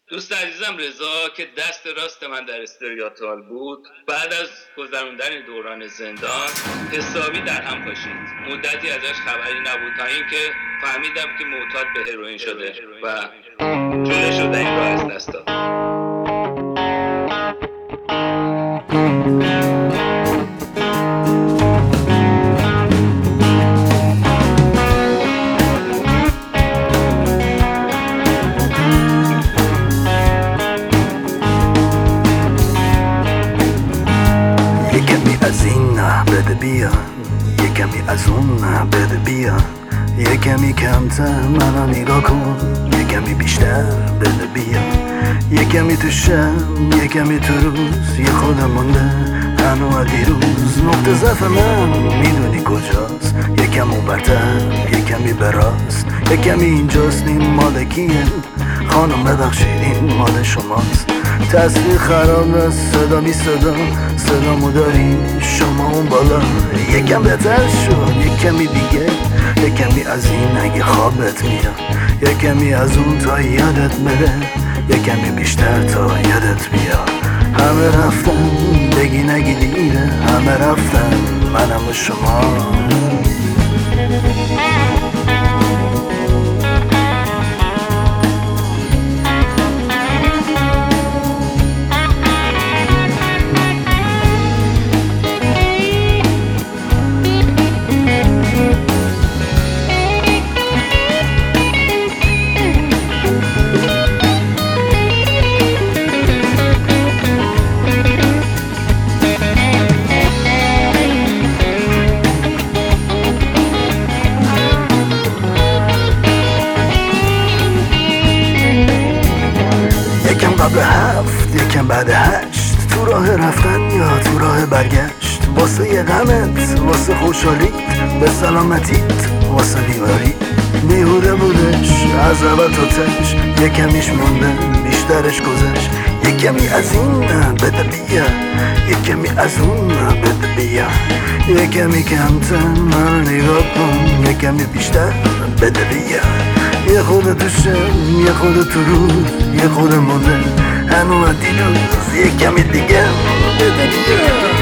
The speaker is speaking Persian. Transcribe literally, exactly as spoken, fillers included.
دوست عزیزم رضا که دست راست من در استریاتال بود، بعد از گذراندن دوران زندان حسابی در هم پاشید. مدتی ازش خبری نبود تا اینکه فهمیدم که معتاد به هروئین شده و جلوشو در این راه از دست داد. بده بیا یه کمی از اون بده بیا یه کمی کمتر منو نگاه کن، یه کمی بیشتر بده بیا یه کمی تو شب یه کمی تو روز، یه خودم مونده هنو دیروز. نقطه ضعف من میدونی کجاست، یه کم اون برتر یه کمی براست، یه کمی اینجاست این مال کیه خانم ببخشید این مال شماست. تصویر خراب است صدا می صدا صدامو دارین شما اون بالا، یکم بهتر شد یک کمی دیگه، یک کمی از این اگه خوابت میاد، یک کمی از اون تا یادت بره، یک کمی بیشتر تا یادت بیاد. همه رفتن بگی نگی دیره، همه رفتن منم و شما. یکم قبل هفت یکم بعد هشت، تو راه رفتن یا تو راه برگشت، واسه یه غمت واسه خوشحالیت به سلامتیت واسه بیماری. بیهوده بودش از اول تا تش، یکمیش مونده بیشترش گذشت. یکمی از این بده بیا یکمی از اون بده بیا یکمی کمتر من نگاه کن، یکمی بیشتر بده بیا. یه خود تو شب یه خود تو روز، یه خود مونده هنو دیروز، یه کمی دیگه بده بیا.